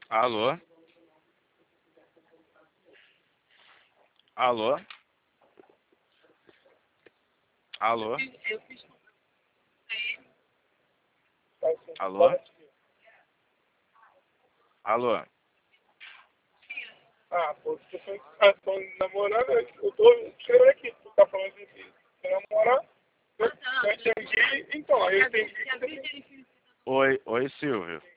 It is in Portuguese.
Alô? Alô? Alô? Alô? Alô? Ah, pô, se você tá namorando, eu tô escrevendo aqui. Tu tá falando de namorar? Eu entendi. Então, aí eu entendi. Oi, Silvio.